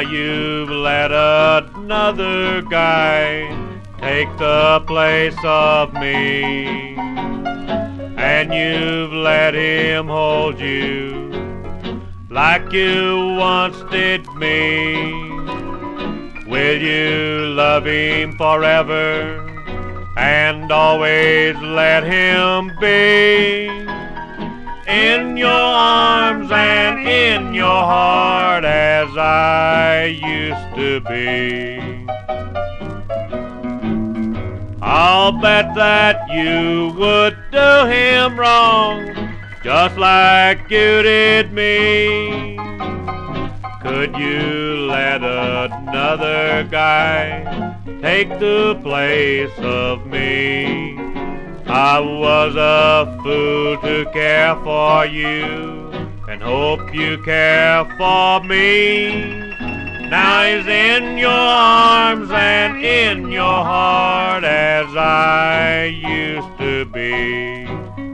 you've let another guy take the place of me, and you've let him hold you like you once did me. Will you love him forever and always let him be in your arms and in your heart as I used to be? I'll bet that you would do him wrong just like you did me. Could you let another guy take the place of me? I was a fool to care for you and hope you care for me. Now he's in your arms and in your heart as I used to be.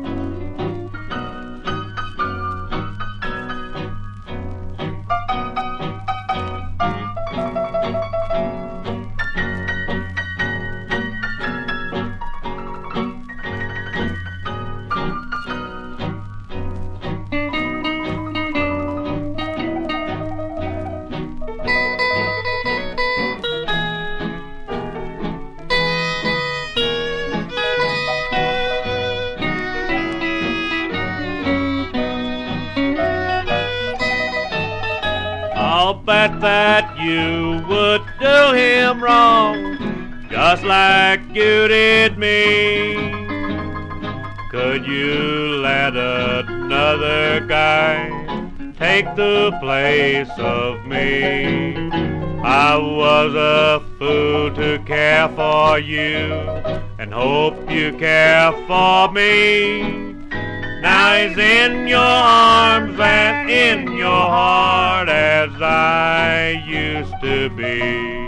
I'll bet that you would do him wrong just like you did me. Could you let another guy take the place of me? I was a fool to care for you and hope you care for me. Now he's in your arms and in your heart as I used to be.